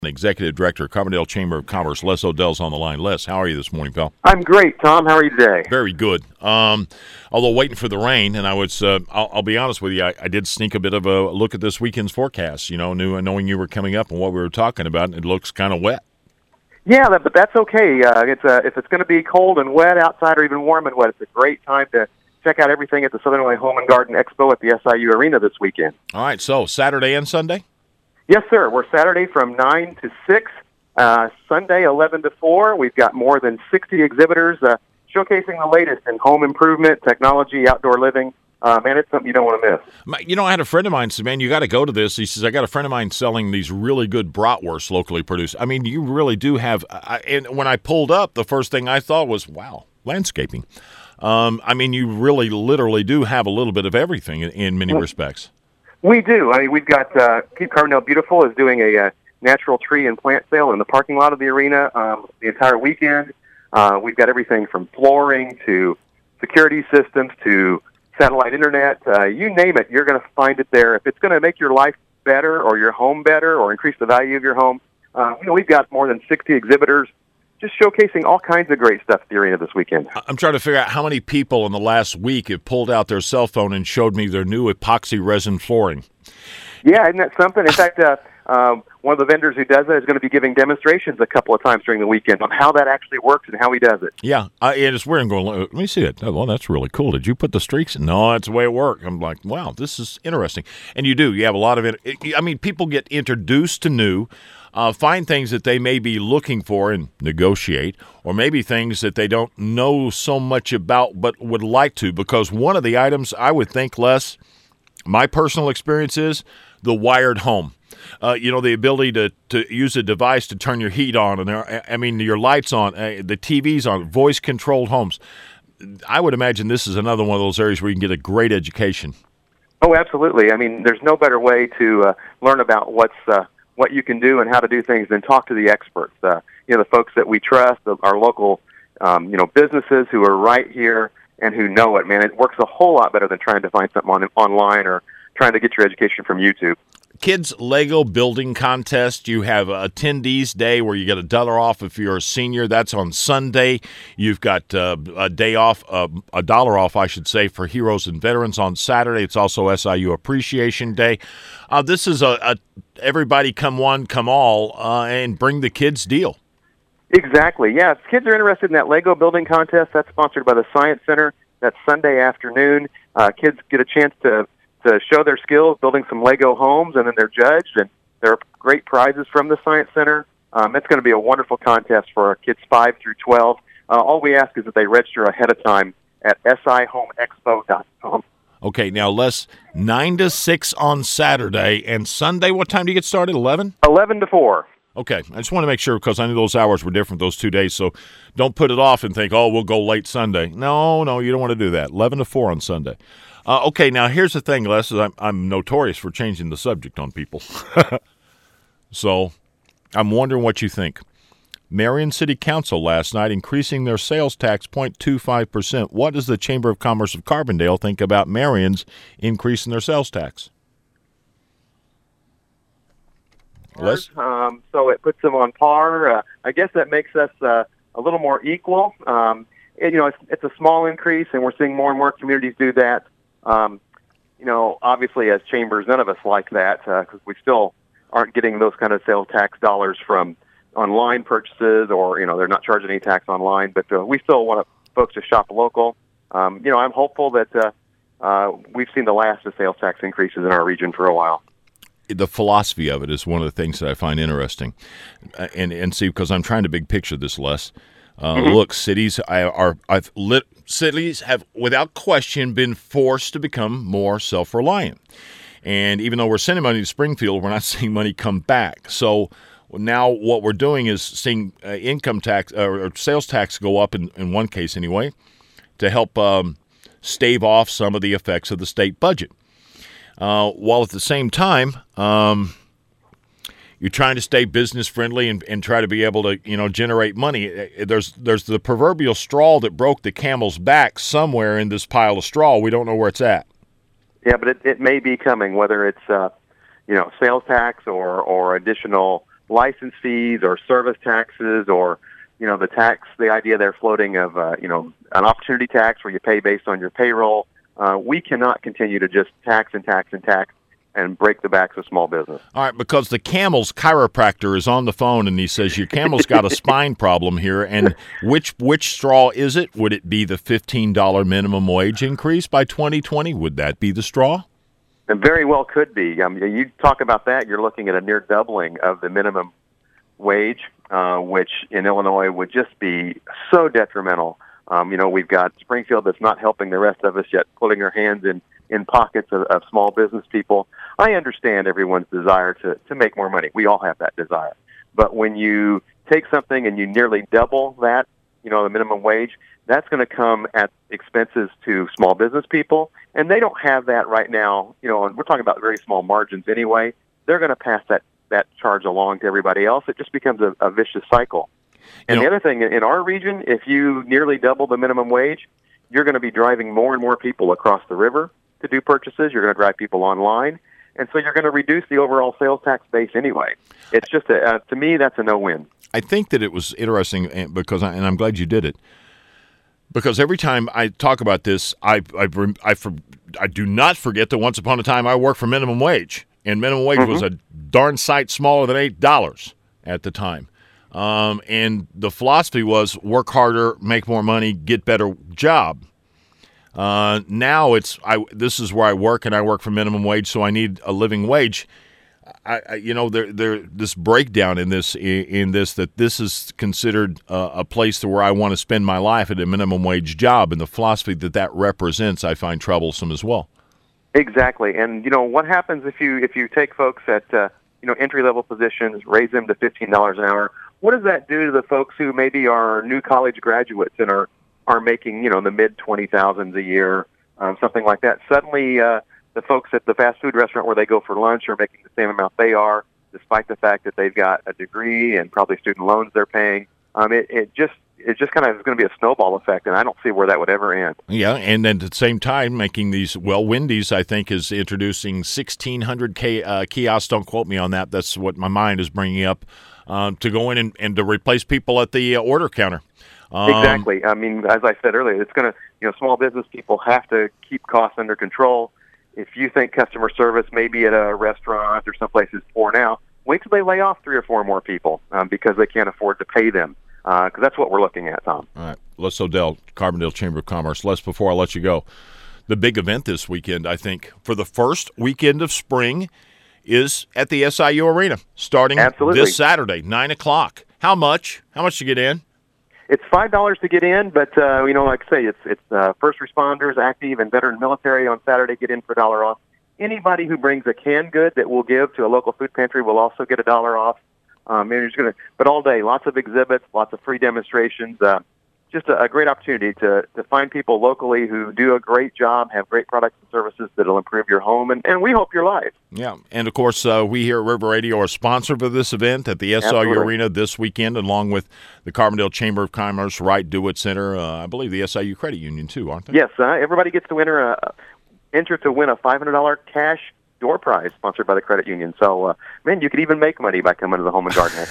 Executive Director, Carbondale Chamber of Commerce. Les Odell's on the line. Les, how are you this morning, pal? I'm great, Tom. How are you today? Very good. Although waiting for the rain, and I'll be honest with you, I did sneak a bit of a look at this weekend's forecast, knowing you were coming up and what we were talking about, and it looks kind of wet. Yeah, but that's okay. If it's going to be cold and wet outside or even warm and wet, it's a great time to check out everything at the Southern Illinois Home and Garden Expo at the SIU Arena this weekend. All right, so Saturday and Sunday? Yes, sir. We're Saturday from 9 to 6, Sunday 11 to 4. We've got more than 60 exhibitors showcasing the latest in home improvement, technology, outdoor living. Man, it's something you don't want to miss. I had a friend of mine say, man, you got to go to this. He says, I got a friend of mine selling these really good bratwursts locally produced. I mean, you really do have and when I pulled up, the first thing I thought was, wow, landscaping. You really literally do have a little bit of everything in many respects. We do. We've got Keep Carbondale Beautiful is doing a natural tree and plant sale in the parking lot of the arena the entire weekend. We've got everything from flooring to security systems to satellite internet. You name it, you're going to find it there. If it's going to make your life better or your home better or increase the value of your home, we've got more than 60 exhibitors just showcasing all kinds of great stuff at the arena this weekend. I'm trying to figure out how many people in the last week have pulled out their cell phone and showed me their new epoxy resin flooring. Yeah, isn't that something? In fact, one of the vendors who does that is going to be giving demonstrations a couple of times during the weekend on how that actually works and how he does it. Yeah, and it's weird. I'm going, let me see it. Oh, well, that's really cool. Did you put the streaks in? No, that's the way it works. I'm like, wow, this is interesting. And you do. You have a lot of it. People get introduced to new, find things that they may be looking for and negotiate, or maybe things that they don't know so much about but would like to, because one of the items I would think, Les, my personal experience is the wired home. The ability to use a device to turn your heat on, and your lights on, the TVs on, voice-controlled homes. I would imagine this is another one of those areas where you can get a great education. Oh, absolutely. There's no better way to learn about what you can do and how to do things than talk to the experts. The folks that we trust, our local, businesses who are right here and who know it. Man, it works a whole lot better than trying to find something online or trying to get your education from YouTube. Kids Lego building contest. You have attendees day where you get $1 off if you're a senior. That's on Sunday. You've got a day off, $1 off, I should say, for heroes and veterans on Saturday. It's also SIU Appreciation Day. This is a everybody come one, come all, and bring the kids deal. Exactly. Yeah, if kids are interested in that Lego building contest, that's sponsored by the Science Center. That's Sunday afternoon. Kids get a chance to show their skills building some Lego homes, and then they're judged, and there are great prizes from the Science Center. It's going to be a wonderful contest for our kids 5 through 12. All we ask is that they register ahead of time at sihomexpo.com. Okay, now Les, 9 to 6 on Saturday, and Sunday, what time do you get started, 11? 11 to 4. Okay, I just want to make sure because I knew those hours were different those 2 days, so don't put it off and think, we'll go late Sunday. No, you don't want to do that. 11 to 4 on Sunday. Okay, now here's the thing, Les, is I'm notorious for changing the subject on people. So I'm wondering what you think. Marion City Council last night increasing their sales tax 0.25%. What does the Chamber of Commerce of Carbondale think about Marion's increasing their sales tax? Les? So it puts them on par. I guess that makes us a little more equal. It's a small increase, and we're seeing more and more communities do that. Obviously as chambers, none of us like that because we still aren't getting those kind of sales tax dollars from online purchases or, they're not charging any tax online, but we still want folks to shop local. I'm hopeful that we've seen the last of sales tax increases in our region for a while. The philosophy of it is one of the things that I find interesting. And see, because I'm trying to big picture this, Les. Look, cities have, without question, been forced to become more self-reliant. And even though we're sending money to Springfield, we're not seeing money come back. So now what we're doing is seeing income tax or sales tax go up, in one case anyway, to help stave off some of the effects of the state budget. While at the same time, you're trying to stay business friendly and try to be able to, generate money. There's the proverbial straw that broke the camel's back somewhere in this pile of straw. We don't know where it's at. Yeah, but it may be coming, whether it's sales tax or additional license fees or service taxes or, the idea they're floating of, an opportunity tax where you pay based on your payroll. We cannot continue to just tax and tax and tax and break the backs of small business. All right, because the camel's chiropractor is on the phone, and he says, your camel's got a spine problem here, and which straw is it? Would it be the $15 minimum wage increase by 2020? Would that be the straw? It very well could be. You talk about that, you're looking at a near doubling of the minimum wage, which in Illinois would just be so detrimental. We've got Springfield that's not helping the rest of us yet, putting their hands in pockets of small business people. I understand everyone's desire to make more money. We all have that desire. But when you take something and you nearly double that, the minimum wage, that's going to come at expenses to small business people. And they don't have that right now, and we're talking about very small margins anyway. They're going to pass that charge along to everybody else. It just becomes a vicious cycle. And the other thing, in our region, if you nearly double the minimum wage, you're going to be driving more and more people across the river to do purchases. You're going to drive people online. And so you're going to reduce the overall sales tax base anyway. It's just, to me, that's a no-win. I think that it was interesting because, and I'm glad you did it, because every time I talk about this, I do not forget that once upon a time I worked for minimum wage, and minimum wage was a darn sight smaller than $8 at the time. And the philosophy was work harder, make more money, get better job. Now this is where I work, and I work for minimum wage, so I need a living wage. This breakdown in this that this is considered a place where I want to spend my life at a minimum wage job, and the philosophy that represents, I find troublesome as well. Exactly, and what happens if you take folks at entry level positions, raise them to $15 an hour? What does that do to the folks who maybe are new college graduates and are making the mid 20,000s a year, something like that? Suddenly, the folks at the fast food restaurant where they go for lunch are making the same amount they are, despite the fact that they've got a degree and probably student loans they're paying. It just kind of is going to be a snowball effect, and I don't see where that would ever end. Yeah, and then at the same time, making these, Wendy's, I think, is introducing 1,600 kiosks. Don't quote me on that. That's what my mind is bringing up, to go in and to replace people at the order counter. Exactly. I mean, as I said earlier, it's going to, small business people have to keep costs under control. If you think customer service maybe at a restaurant or someplace is poor now, wait till they lay off 3 or 4 more people because they can't afford to pay them. Because that's what we're looking at, Tom. All right. Les Odell, Carbondale Chamber of Commerce. Les, before I let you go, the big event this weekend, I think, for the first weekend of spring is at the SIU Arena, starting this Saturday, 9 o'clock. How much? How much to get in? It's $5 to get in, but, like I say, it's first responders, active, and veteran military on Saturday get in for $1 off. Anybody who brings a canned good that we'll give to a local food pantry will also get $1 off. But all day, lots of exhibits, lots of free demonstrations. Just a great opportunity to find people locally who do a great job, have great products and services that will improve your home, and we hope your life. Yeah, and of course, we here at River Radio are sponsored for this event at the SIU Arena this weekend, along with the Carbondale Chamber of Commerce, Right Do It Center, I believe the SIU Credit Union too, aren't they? Yes, everybody gets to enter to win a $500 cash door prize sponsored by the credit union. So, you could even make money by coming to the Home and Garden.